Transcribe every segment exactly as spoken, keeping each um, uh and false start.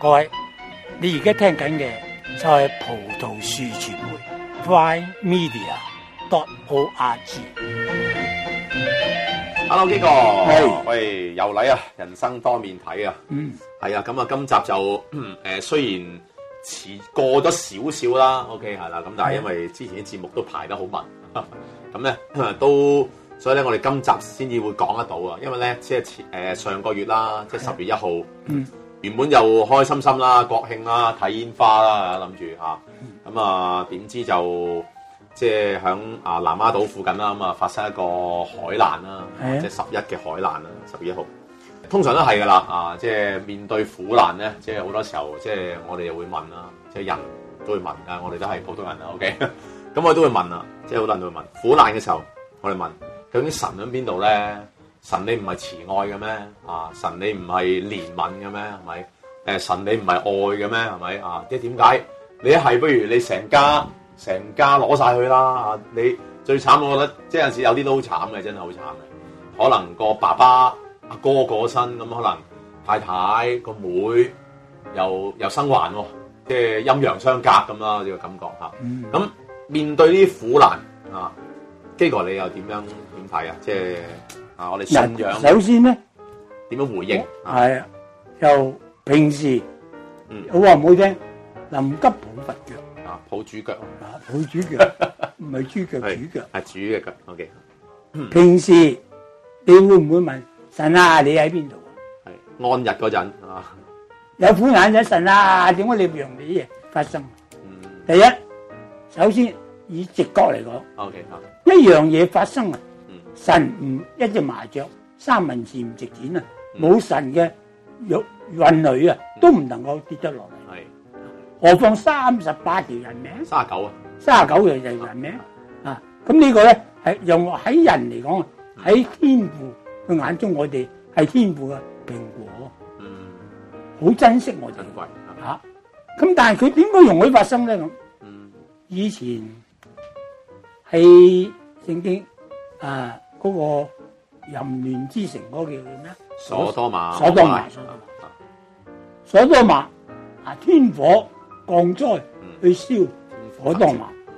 各位，你而家聽緊嘅就係葡萄樹傳媒 Fine Media dot org。 Hello， 基哥， 係喂，又嚟啊！人生多面睇啊， 嗯， 係啊，咁啊，今集就誒、呃、雖然遲過咗少少啦 ，OK 係啦，咁但係因為之前啲節目都排得好密，咁咧都所以咧我哋今集先至會講得到啊，因為咧即係前誒上個月啦，即係十月一號， 嗯， 原本又開心心啦，國慶啦，睇煙花啦，諗住嚇，咁啊點知就〜即係喺啊南丫島附近啦，咁啊發生一個海難啦，即係十一嘅海難啦，十月一號。通常都係噶啦，啊即係面對苦難咧，即係好多時候，即係我哋又會問啦，即係人都會問啊，我哋都係普通人啦 ，OK，咁我都會問啦，即係好多人都會問苦難嘅時候，我哋問究竟神喺邊度咧？神你唔係慈愛嘅咩？啊神你唔係憐憫嘅咩？係咪？誒神你唔係愛嘅咩？係咪？啊即係點解你一係不如你成家？成家攞晒去啦！你最慘，我覺得即係有陣時有啲都好慘嘅，真係好慘嘅。可能個爸爸阿哥過身，咁可能太太個妹又又生還喎，即係陰陽相隔咁啦，呢個感覺嚇。咁、嗯、面對呢啲苦難啊，基哥你又點樣點睇啊？即係啊，我哋信仰首先咧點樣回應？ 係啊，就平時嗯， 好話唔好聽，臨急抱佛腳。 啊，抱主腳啊，抱主腳，唔係豬腳，主腳係主嘅腳。O K。 平時你會唔會問神啊？你喺邊度？ 係安逸嗰陣啊， 有苦難嘅神啊，點解你唔讓你啲嘢發生？ 嗯， 第一，首先以直覺嚟講 ，O K 啊， 一樣嘢發生啊， 嗯， 神唔一隻麻雀三文治唔值錢啊，冇神嘅允允許啊，都唔能夠跌得落嚟。何況三十八條人命， 三十九啊， 三十九條就係人命啊！咁呢個咧係用喺人嚟講，喺天父嘅眼中，我哋係天父嘅蘋果， 嗯， 好珍惜我哋珍貴嚇。咁但係佢點解容許發生咧？咁， 嗯， 以前喺聖經啊嗰個淫亂之城嗰個叫咩？ 所多瑪， 所多瑪，所多瑪啊！天火降災去燒所多瑪，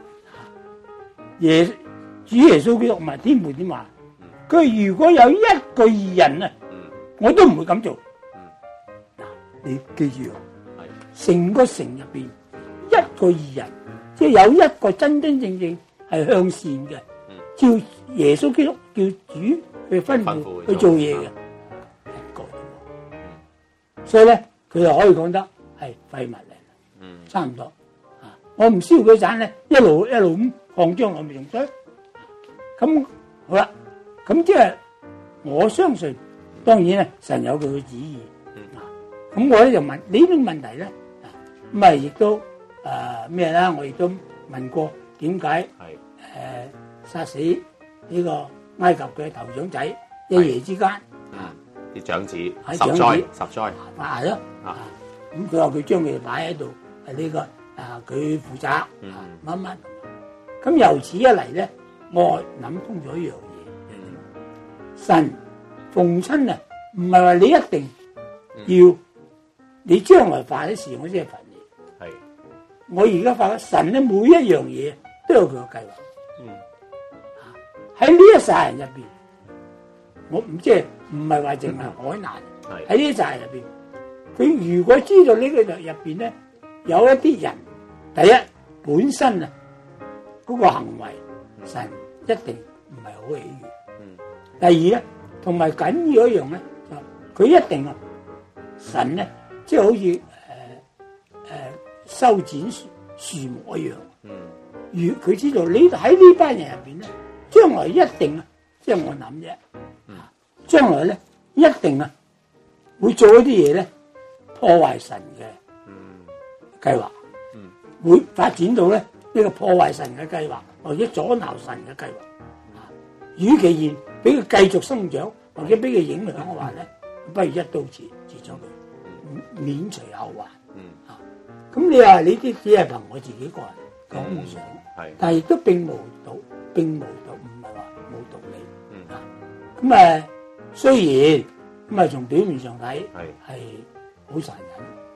耶主耶穌基督唔係天父點話？佢如果有一個義人啊，我都唔會咁做。嗱，你記住，成個城入邊一個義人，即係有一個真真正正係向善嘅，照耶穌基督叫主去吩咐去做嘢嘅一個。所以咧，佢就可以講得係廢物嚟。嗯，差唔多啊！我唔燒佢盞咧，一路一路咁擴張落咪仲衰。咁好啦，咁即係我相信，當然咧，神有佢嘅旨意。嗯啊，咁我咧就問呢啲問題咧，咁啊亦都誒咩啦？我亦都問過點解誒殺死呢個埃及嘅頭長仔一夜之間啊啲長子十長子災十災係咯啊！咁佢話佢將佢擺喺度。係呢、這個啊，佢負責啊乜乜咁由此一嚟咧，我諗通咗一樣嘢。嗯、神逢親啊，唔係話你一定要、嗯、你將來犯嘅事，我先係罰你。係我而家發覺神咧，每一樣嘢都有佢嘅計劃。嗯，喺呢一世人入邊，我唔即係唔係話淨係海難。係喺呢一世人入邊，佢如果知道呢個入邊咧。有一啲人，第一本身啊，嗰個行為神一定唔係好喜悅。嗯。第二咧，同埋緊要一樣咧，就佢一定啊，神咧，即係好似誒誒修剪樹樹木一樣。嗯。如佢知道你喺呢班人入邊咧，將來一定啊，即係我諗啫。嗯。將來咧，一定啊，會做一啲嘢咧，破壞神嘅。計劃，嗯，會發展到咧呢、這個破壞神嘅計劃，或者阻撓神嘅計劃。啊，與其然俾佢繼續生長，或者俾佢影響嘅話咧，不如一刀切切咗佢，免除後患。嗯，啊，咁你話你啲只係憑我自己個人講想，係、嗯，但係亦都並無道，並無道，唔係話冇道理。嗯，啊，咁誒，雖然咁啊，從表面上睇係係好殘忍。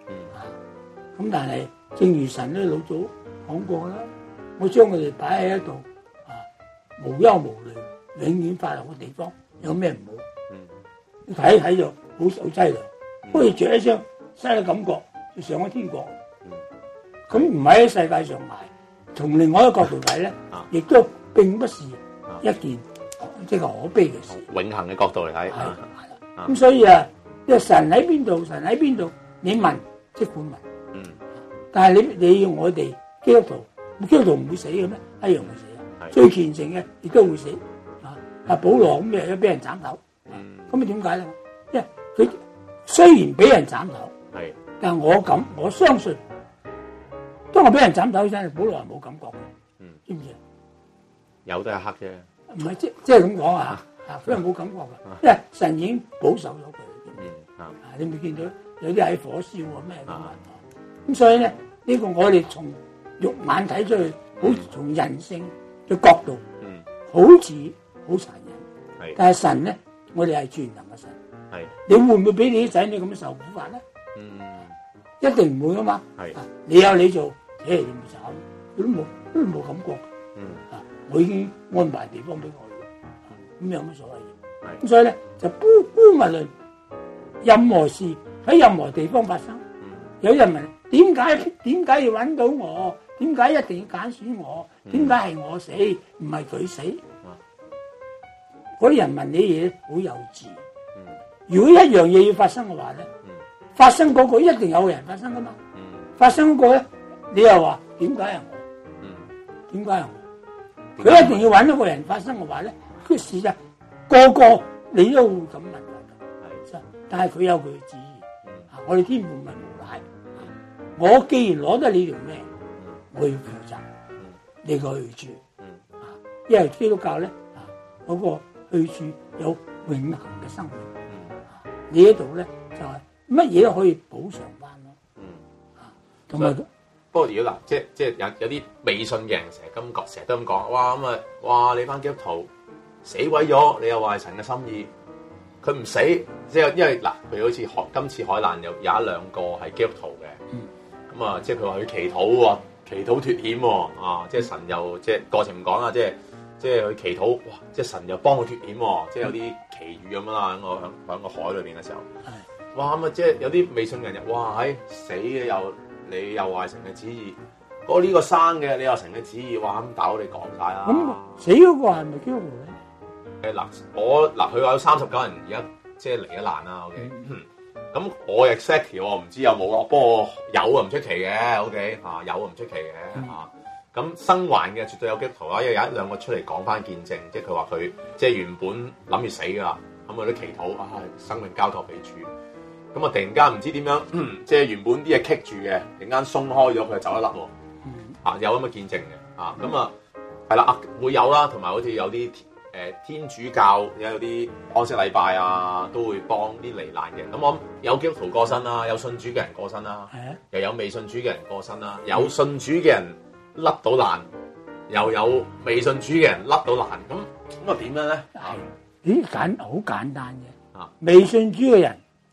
啊，咁但係正如神咧老早講過啦，我將佢哋擺喺一度啊，無憂無慮，永遠快樂嘅地方，有咩唔好？嗯，你睇一睇就好受凄涼，好似着一雙新嘅感覺，就上咗天國。咁唔喺世界上買，從另外一個角度睇咧，亦都並不是一件即係可悲嘅事。 永恆嘅角度嚟睇， 係啦。咁所以啊，即係神喺邊度，神喺邊度，你問即管問。嗯。但係你你要我哋基督徒，基督徒唔會死嘅咩？一樣會死啊！最虔誠嘅亦都會死。啊，阿保羅咁又俾人斬頭。嗯。咁啊點解咧？因為佢雖然俾人斬頭，係，但係我感我相信。當我俾人斬頭嗰陣，保羅係冇感覺嘅，嗯，知唔知啊？ 有都係黑啫， 唔係即即係咁講啊！啊，佢係冇感覺嘅，因為神已經保守咗佢。嗯，啊，你咪見到有啲喺火燒啊咩咁啊？咁所以咧，呢個我哋從肉眼睇出去，好似從人性嘅角度，嗯，好似好殘忍，係。但係神咧，我哋係全能嘅神，係。你會唔會俾你啲仔女咁樣受苦法咧？嗯。一定唔會噶嘛，係你有你做，誒你咪慘，佢都冇都冇感覺，嗯啊，我已經安排地方俾我啦，咁有乜所謂嘅？咁所以咧就姑姑勿論任何事喺任何地方發生，有人問點解點解要揾到我？點解一定要揀選我？點解係我死唔係佢死？嗰啲人問你嘢好幼稚，如果一樣嘢要發生嘅話咧。發生嗰個一定有人發生噶嘛？嗯、發生嗰個咧，你又話點解係我？點解係我？佢一定要揾一個人發生嘅話咧，佢事實個個你都會咁問㗎。係，但係佢有佢嘅旨意。嗯、我哋天父唔係無賴。我既然攞得你條命，我要負責你個去處。啊，因為基督教咧啊，嗰個去處有永恆嘅生命。啊，呢一度咧就係。乜嘢都可以補償翻咯，嗯啊，同埋不過如果嗱，即係即係有有啲未信嘅人成日咁講，成日都咁講，哇咁啊，哇你班基督徒死鬼咗，你又話係神嘅心意，佢唔死，即係因為嗱，譬如好似海今次海難有有一兩個係基督徒嘅，咁啊、嗯，即係佢話佢祈禱喎，祈禱脫險喎，啊，即係神又即係過程唔講啦，即係即係佢祈禱，哇，即係神又幫佢脫險喎，即係有啲奇遇咁樣啦，喺個喺喺個海裏邊嘅時候。哇咁啊！即係有啲未信人又哇喺死嘅又你又話神嘅旨意，嗰、這、呢個生嘅你又神嘅旨意，哇咁大佬你講晒啦。 咁死嗰個係咪基督徒咧？ 誒嗱，我嗱佢話有三十九人而家即係嚟咗難啦。OK，咁、嗯、我 exactly 我唔知有冇咯，不過有啊唔出奇嘅。OK 嚇有啊唔出奇嘅嚇。咁、嗯啊、生還嘅絕對有基督徒啦，因為有一兩個出嚟講翻見證，即係佢話佢即係原本諗住死㗎啦，咁佢都祈禱啊，生命交託俾主。咁啊！突然間唔知點樣，即係原本啲嘢棘住嘅，突然間鬆開咗，佢就走一粒喎。嗯、啊，有咁嘅見證嘅，啊，咁啊，係啦，啊，會有啦，同埋好似有啲誒、呃、天主教有啲安息禮拜啊，都會幫啲罹難嘅。咁我諗有基督徒過身啦，有信主嘅人過身啦，的又有未信主嘅人過身啦，有信主嘅人甩到爛，又有未信主嘅人甩到爛。咁咁啊點樣咧？ 係，咦簡好簡單嘅。啊，未信主嘅人。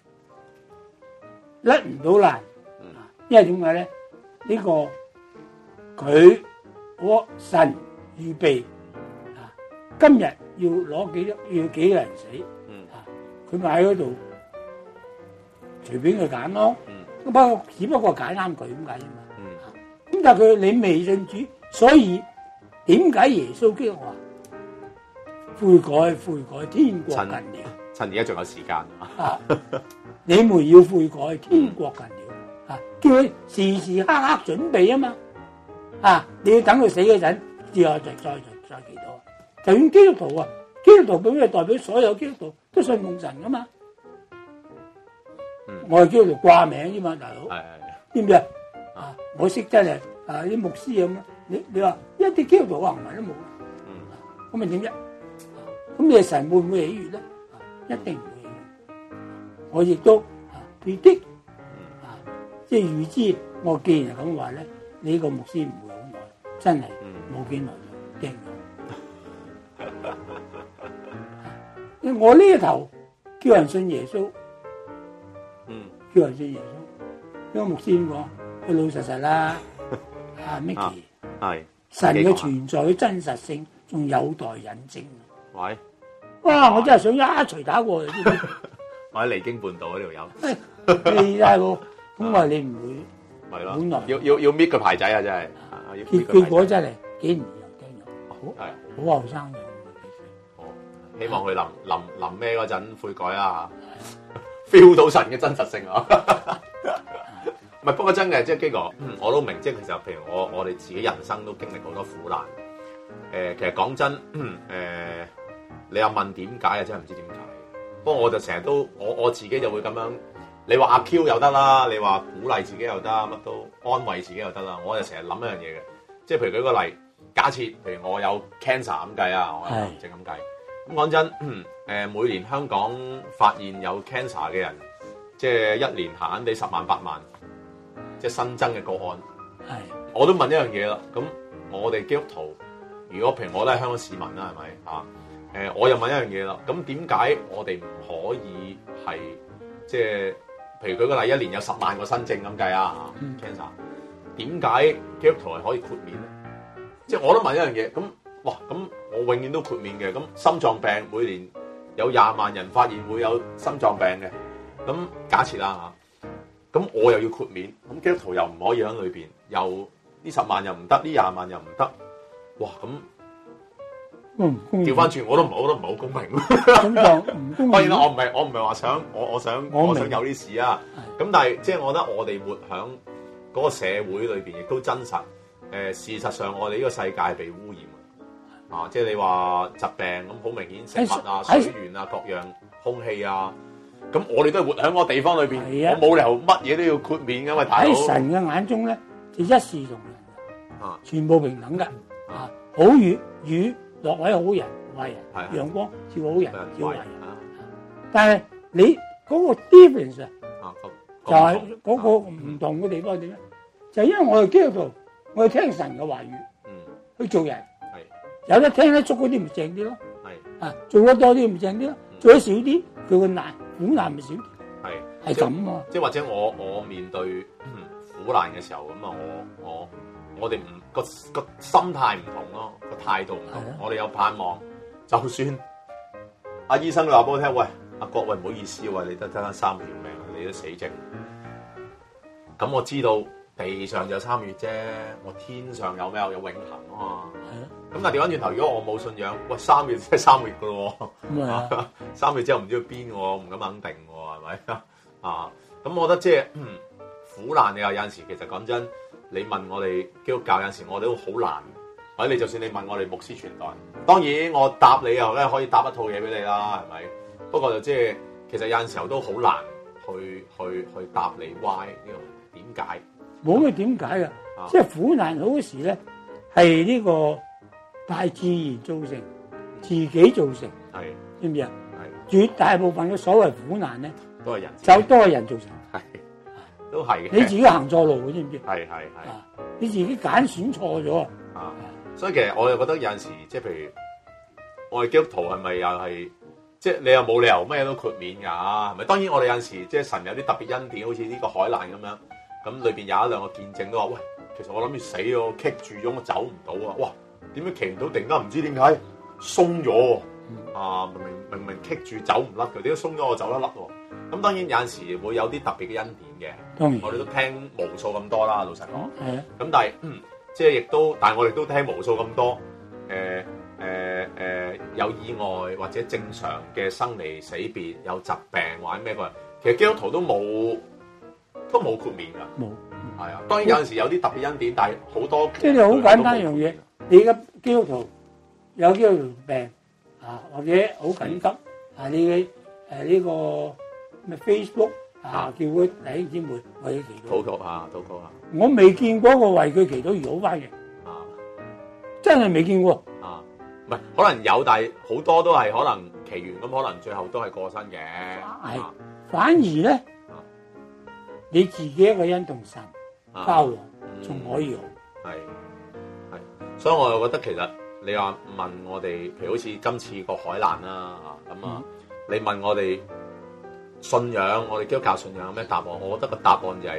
甩唔到爛，因為點解咧？呢個佢我神預備啊，今日要攞幾多要幾個人死啊？佢咪喺嗰度隨便佢揀咯。不過只不過揀啱佢咁解啫嘛。咁但係佢你未信主，所以點解耶穌基督話悔改悔改，天國近了。 趁而家仲有時間啊！ 你們要悔改，天國近了。啊，叫佢時時刻刻準備啊嘛。啊，你要等佢死嗰陣，之後再再再再祈禱。就算基督徒啊，基督徒表咩代表所有基督徒都信奉神噶嘛。嗯、我係基督徒掛名啫嘛，大佬。係係係。知唔知啊？啊，我識真係啊啲牧師咁。你你話一啲基督徒行為都冇。嗯。咁咪點啫？咁你神會唔會喜悅咧？一定唔會喜悅。我亦都啊 predict 啊，即係預知。我既然係咁話咧，你呢個牧師唔會好耐，真係冇幾耐就驚咗。我呢一頭叫人信耶穌，嗯，叫人信耶穌， 個牧師點講？佢老實實啦，阿 Micky， 係神嘅存在嘅真實性仲有待引證。 喂， 哇！我真係想一錘打過去，知唔知？ 我喺離經叛道嗰條友， 你大佬，咁話你唔會係咯， 好耐， 要要要搣個牌仔啊！真係，要搣結個牌仔結果真係幾年又聽咗， 係好後生嘅。 哦，希望佢臨臨臨咩嗰陣悔改啦嚇，feel 到神嘅真實性啊！唔係，不過真嘅，即係基哥，我都明，即係其實譬如我我哋自己人生都經歷好多苦難。誒、呃，其實講真，誒、呃，你又問點解啊？真係唔知點解。不過我就成日都，我我自己就會咁樣。你話阿 Q 又得啦，你話鼓勵自己又得，乜都安慰自己又得啦。我就成日諗一樣嘢嘅，即係譬如舉個例，假設譬如我有 cancer 咁計啊，我有癌症咁計。咁講真，誒、呃，每年香港發現有 cancer 嘅人，即係一年閒閒地十萬八萬。即係新增嘅個案， 係我都問一樣嘢啦。咁我哋基督徒，如果譬如我都係香港市民啦，係咪啊？誒，我又問一樣嘢啦。咁點解我哋唔可以係即係譬如舉個例，一年有十萬個新症咁計啊？cancer 點解基督徒係可以豁免咧？即係我都問一樣嘢。咁哇，咁我永遠都豁免嘅。咁心臟病每年有廿萬人發現會有心臟病嘅。咁假設啦嚇。咁我又要豁免，咁基督徒又唔可以喺裏邊，又呢十萬又唔得，呢廿萬又唔得，哇！咁調翻轉我都唔，我都唔係好公平。 咁就唔公平。 當然啦，我唔係我唔係話想我我想我，我想有啲事啊。咁但係即係我覺得我哋活響嗰個社會裏邊，亦都真實。誒、呃，事實上我哋呢個世界係被污染啊！即係你話疾病咁，好明顯食物啊、水源啊、各樣空氣啊。咁我哋都係活喺個地方裏邊，我冇理由乜嘢都要豁免噶嘛，大佬。喺神嘅眼中咧，就一視同仁，啊，全部平等嘅，啊，好雨雨落位好人壞人，陽光照好人照壞人。但係你嗰個 difference 啊，就係嗰個唔同嘅地方係點咧？就係因為我哋基督徒，我哋聽神嘅話語，嗯，去做人，係有得聽得足嗰啲咪正啲咯，係啊，做得多啲咪正啲咯，做得少啲佢個難。苦難咪少，係係咁啊！ 即係或者我我面對、嗯、苦難嘅時候咁啊，我我我哋唔個個心態唔同咯，個態度唔同。我哋有盼望，就算阿醫生佢話俾我聽，喂阿國，喂唔好意思喎，你得得翻三條命，你都死症。咁我知道地上就三月啫，我天上有咩有永恆啊嘛。咁但係調翻轉頭，如果我冇信仰，喂三月即係三月噶咯喎，三月之後唔知去邊喎，我唔敢肯定喎，係咪啊？咁我覺得即係、嗯、苦難，你話有陣時其實講真，你問我哋基督教有陣時我哋都好難，或者你就算你問我哋牧師傳道，當然我答你又咧可以答一套嘢俾你啦，係咪？不過就即係其實有陣時候都好難去去去答你 why 呢個點解？ 冇咩點解㗎，即係苦難好多時咧係呢個大自然造成，自己造成，係知唔知啊？係絕大部分嘅所謂苦難咧， 都係人， 就都係人造成，係都係嘅。 你自己行錯路嘅，知唔知？ 係係係， 你自己揀選錯咗啊！所以其實我又覺得有陣時，即係譬如我哋基督徒係咪又係，即係你又冇理由咩都豁免㗎？係咪？當然我哋有陣時即係神有啲特別恩典，好似呢個海難咁樣，咁裏邊有一兩個見證都話：喂，其實我諗住死咗，棘住咗，我走唔到啊！哇！點解騎唔到？突然間唔知點解鬆咗喎！啊，明明明明棘住走唔甩嘅，點解鬆咗我走得甩喎？咁當然有陣時會有啲特別嘅恩典嘅，當然我哋都聽無數咁多啦，老實講。係啊。咁但係，嗯，即係亦都，但係我哋都聽無數咁多，誒誒誒，有意外或者正常嘅生離死別，有疾病或者咩個，其實基督徒都冇都冇豁免㗎。冇。係啊。當然有陣時有啲特別恩典，但係好多即係你好簡單一樣嘢。你而家基督徒有基督徒病啊，或者好緊急啊，你嘅誒呢個咩 Facebook 啊，叫佢弟兄姊妹為佢祈禱， 禱告啊，禱告啊， 我未見過一個為佢祈禱而好翻嘅啊，真係未見過啊，唔係可能有，但係好多都係可能祈完咁，可能最後都係過身嘅，係、 啊、反而咧、啊、你自己一個人同神交往仲、啊嗯、可以好，係。 所以我又覺得其實你話問我哋，譬如好似今次個海難啦，咁啊，你問我哋信仰，我哋基督教信仰有咩答案？我覺得個答案就係、是、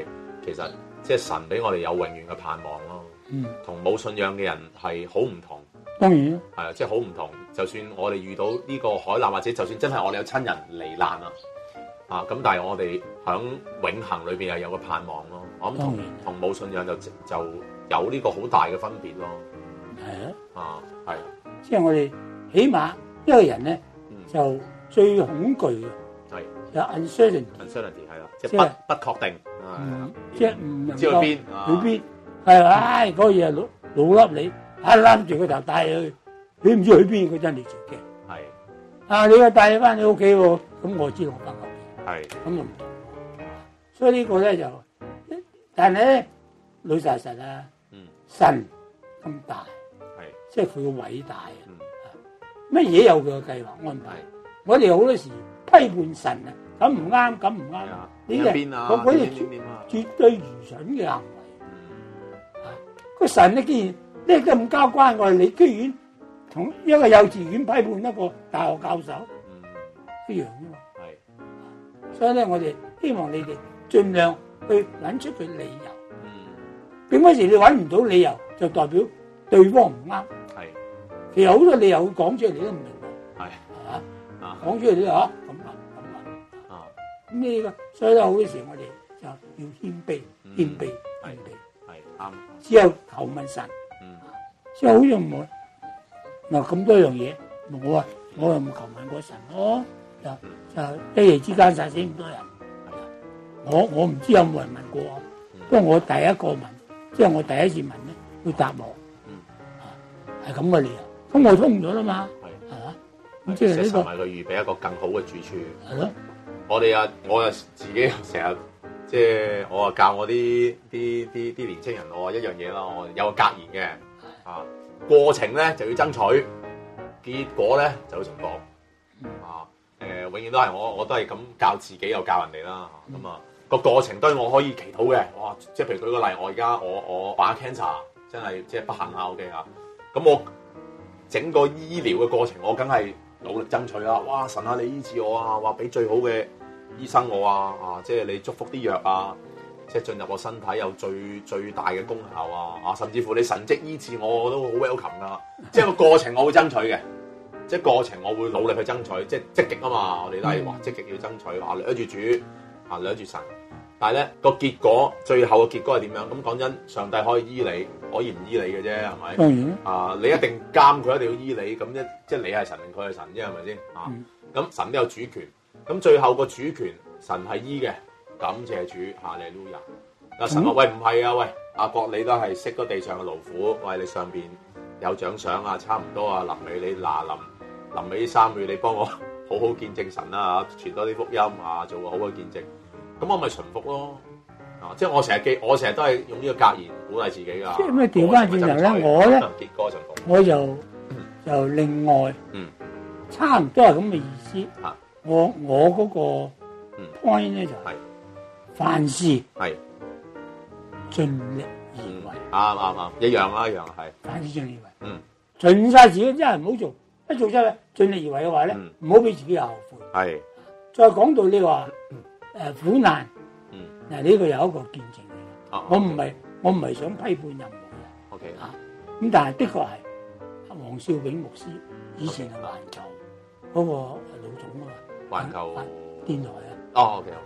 其實即係神俾我哋有永遠嘅盼望咯。嗯，同冇信仰嘅人係好唔同。 當然啦， 係啊，即係好唔同。就算我哋遇到呢個海難，或者就算真係我哋有親人罹難啊，啊咁，但係我哋響永恆裏邊係有個盼望咯。我諗同同冇信仰就就有呢個好大嘅分別咯。係啊，啊係。 即係我哋起碼一個人咧，嗯、就最恐懼嘅係有 uncertainty，uncertainty 係啦，即係不不確定， 嗯、即係唔能夠知去邊去邊係唉嗰嘢老老笠你，一攬住個頭帶你去，你唔知去邊，佢真係你自己。係啊，你又帶你翻你屋企喎，咁我知道我翻屋企。係咁就唔同。所以呢個咧就，但係咧老實實啊，嗯、神咁大。即係佢嘅偉大啊！乜嘢有佢嘅計劃安排？我哋好多時批判神啊，咁唔啱，咁唔啱。呢啲我嗰啲絕對愚蠢嘅行為。個神咧，既然呢咁交關我哋，你居然同一個幼稚園批判一個大學教授，一樣啫嘛。係，所以咧，我哋希望你哋盡量去揾出佢理由。點嗰時你揾唔到理由，就代表對方唔啱。其實好多理由會講出嚟，你都唔明白。係係嘛？講出嚟你話咁啊咁啊。咁呢個，所以咧好多時我哋就要謙卑、謙卑、謙卑。係啱。只有求問神。嗯。即係好似我嗱咁多樣嘢，我啊我又唔求問過神咯。就就一夜之間殺死咁多人。我我唔知有冇人問過啊。不過我第一個問，即係我第一次問咧，佢答我。嗯。係咁嘅理由。咁我通咗啦嘛，係係嘛，咁即係呢個， 為佢預備一個更好嘅住處。 係咯， 我哋啊，我啊自己成日即係我啊教我啲啲啲啲年青人，我話一樣嘢啦，我有個格言嘅，啊過程咧就要爭取，結果咧就要重複，啊誒永遠都係我我都係咁教自己又教人哋啦，咁啊個過程當然我可以祈禱嘅，哇！即係譬如舉個例，我而家我我患 cancer 真係即係不幸啊 ，OK 啊，咁我。整個醫療嘅過程，我梗係努力爭取啦！哇，神啊，你醫治我啊，話俾最好嘅醫生我啊，啊，即係你祝福啲藥啊，即係進入我身體有最最大嘅功效啊，啊，甚至乎你神蹟醫治我，我都好 welcome 噶。即係個過程我會爭取嘅，即係過程我會努力去爭取，即係積極啊嘛！我哋都係話積極要爭取，啊，掠住主，啊，掠住神。但係咧個結果，最後嘅結果係點樣？咁講真，上帝可以醫你，可以唔醫你嘅啫，係咪？當然啊，你一定監佢，一定要醫你，咁一即係你係神定佢係神啫，係咪先？啊，咁、嗯、神都有主權，咁最後個主權神係醫嘅，感謝主，哈利路亞。阿神話、嗯、喂唔係啊，喂阿國你都係識咗地上嘅勞苦，喂你上邊有獎賞啊，差唔多啊，臨尾你嗱臨臨尾三個月你幫我好好見證神啦嚇，傳多啲福音啊，做個好嘅見證。咁我咪順服咯，啊！即係我成日記，我成日都係用呢個格言鼓勵自己㗎。 即係咩調翻轉頭咧？我咧，結果順服，我就就另外，嗯，差唔多係咁嘅意思。啊，我我嗰個 point 咧就係凡事係盡力而為。 啱啱啱，一樣啦，一樣係。 凡事盡力而為。嗯，盡晒自己真係唔好做，一做出嚟盡力而為嘅話咧，唔好俾自己有後悔。係。再講到你話。誒苦難，嗱呢個有一個見證嚟嘅。我唔係我唔係想批判任何人。O K 啊，咁但係的確係黃少炳牧師以前係環球嗰個老總啊嘛。環球電台啊。哦 O K O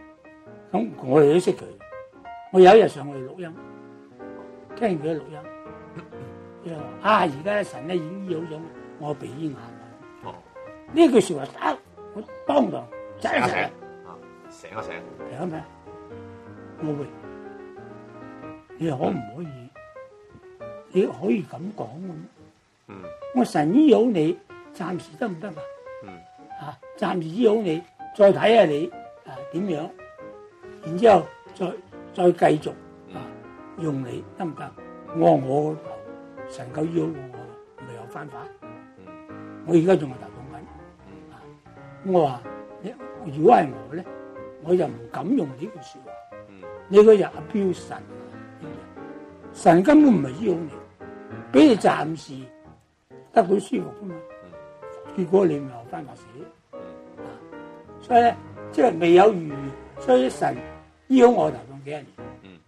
K。咁我哋都識佢。我有一日上去錄音，聽佢嘅錄音，佢話啊而家神咧已經醫好咗我鼻咽癌啦。哦。呢句説話得我當堂醒一醒。醒一醒，醒咩？我會，你可唔可以？你可以咁講嘅咩？嗯。我神醫好你，暫時得唔得啊？嗯。啊，暫時醫好你，再睇下你啊點樣，然之後再再繼續啊用你得唔得？我話我個頭神夠醫好我，未有翻法。嗯。我而家仲係頭痛緊。嗯。啊，我話你如果係我咧？我就唔敢用呢句説話。嗯、你個人係標神，神根本唔係醫好你，俾你暫時得到舒服啫嘛。嗯、結果你咪又翻發死。嗯、啊，所以咧，即係未有預，所以神醫好我頭痛幾廿年。嗯、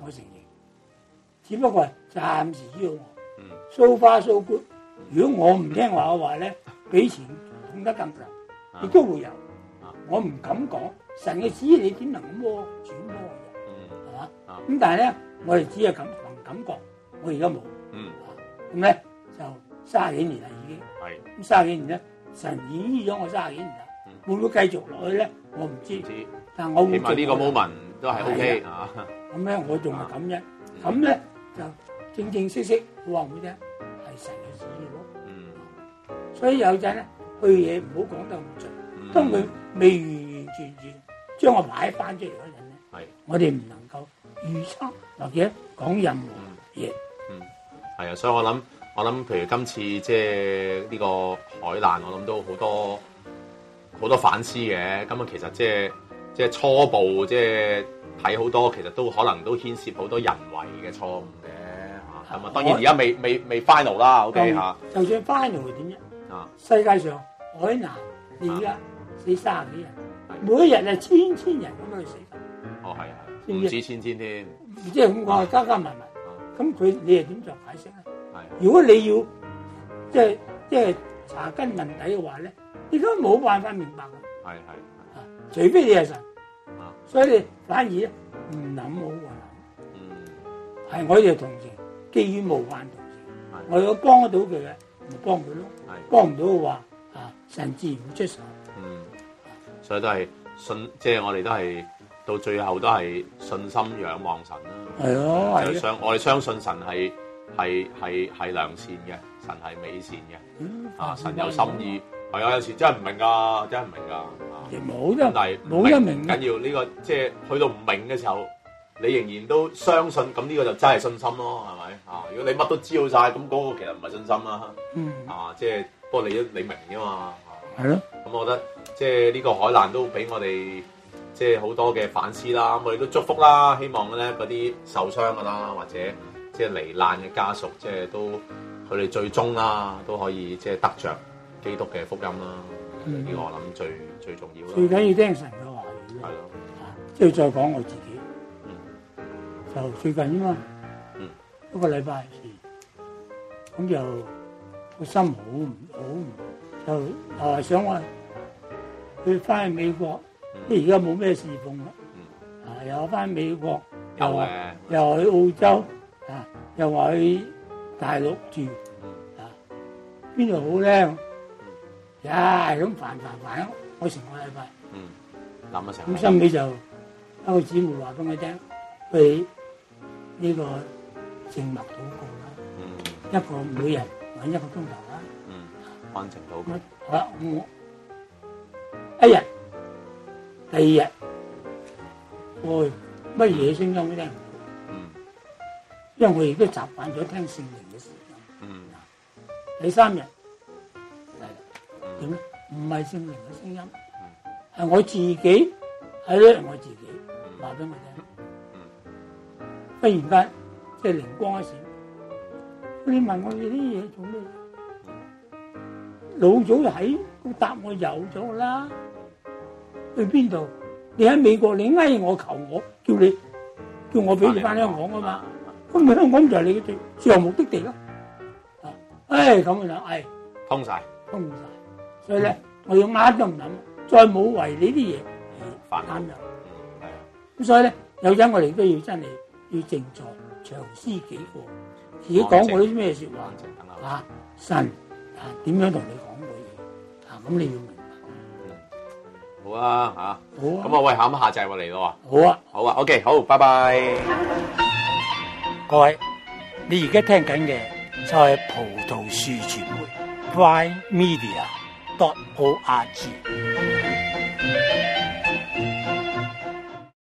我承認，只不過係暫時要我。 嗯 so far so good。如果我唔聽話嘅話咧，比前痛得更甚，亦都會有。我唔敢講，神嘅旨意你點能摸轉摸嘅？係嘛？咁但係咧，我哋只係感憑感覺，我而家冇。 嗯。 咁咧就卅幾年啦已經。 係。 咁卅幾年咧，神已經醫咗我卅幾年啦。會唔會繼續落去咧？我唔知。知。但係我會。起碼呢個 moment 都係 OK 啊。咁咧，我仲係感恩。咁咧就正正式式話俾你聽，係神嘅旨意咯。嗯。所以有陣咧，去嘢唔好講得咁盡。當佢未完完全全將我擺翻出嚟嗰陣咧，係我哋唔能夠預測或者講任何嘢。 嗯，係啊，所以我諗，我諗，譬如今次即係呢個海難，我諗都好多好多反思嘅。咁啊，其實即係即係初步即係睇好多，其實都可能都牽涉好多人為嘅錯誤嘅嚇。咁啊，當然而家未未未 final 啦 ，OK 嚇。 就算 final 會點啫？啊，世界上海難你而家死卅幾人，每一日係千千人咁樣去死。 哦，係啊，唔止千千添。 即係咁講，加加埋埋。咁佢你係點作解釋咧？ 係。 如果你要即係即係查根問底嘅話咧，你都冇辦法明白嘅。係係。啊，除非你係神。啊。所以你反而咧唔諗好過諗。嗯。係我哋同情，基於無限同情。係。我如果幫得到佢嘅，咪幫佢咯。係。幫唔到嘅話，啊，神自然會出手。嗯。 所以都係信，即係我哋都係到最後都係信心仰望神啦。係咯，係。相我哋相信神係係係係良善嘅，神係美善嘅。嗯、啊，神有心意。係啊，有時真係唔明㗎，真係唔明㗎。亦冇得，但係冇得明。唔緊要呢、呢個，即係去到唔明嘅時候，你仍然都相信，咁呢個就真係信心咯，係咪？啊，如果你乜都知道晒，咁嗰個其實唔係信心啦。嗯。啊，即係不過你你明㗎嘛。係咯。咁我覺得。即係呢個海難都俾我哋即係好多嘅反思啦，我哋都祝福啦，希望咧嗰啲受傷㗎啦，或者即係罹難嘅家屬，即係都佢哋最終啦都可以即係得着基督嘅福音啦。呢、嗯呢個我諗最最重要啦。最緊要聽神嘅話語。係咯。即係再講我自己。嗯。就最近啊嘛。嗯。一個禮拜前，咁就個心好唔好唔就啊想話。佢翻去美國，即係而家冇咩侍奉啦。啊，又翻美國，又話又去澳洲，啊，又話去大陸住，啊，邊度好咧？呀，咁煩煩煩，我成個禮拜。嗯，諗一成。咁心尾就一個姊妹話俾我聽，佢呢個靜默禱告啦，一個每日揾一個鐘頭啦。嗯，安靜禱告。好啦，我。一日，第二日，喂，乜嘢聲音都聽唔到。嗯。因為我亦都習慣咗聽聖靈嘅聲音。嗯。第三日，係點咧？唔係聖靈嘅聲音，係、嗯、我自己喺咧，我自己話俾我聽。嗯。忽然間，即係靈光一閃，你問我哋啲嘢做咩？老早就喺個答我有咗啦。去邊度？你喺美國，你嗌我求我，叫你叫我俾你翻香港啊嘛。咁咪香港就係你嘅最最後目的地咯。啊，唉咁啊，唉，通晒，通晒。所以咧，嗯、我要啱都唔諗，再冇為你啲嘢而擔憂。係啊。咁所以咧，有陣我哋都要真係要靜坐長思己過，自己講過啲咩説話啊？神啊，點樣同你講過嘢啊？咁你要明。好啊，嚇！好啊！咁啊，喂，下咁下集我嚟咯喎！好啊，好啊 ，OK，好，拜拜。各位，你而家聽緊嘅就係葡萄樹傳媒 Prime Media dot O R G。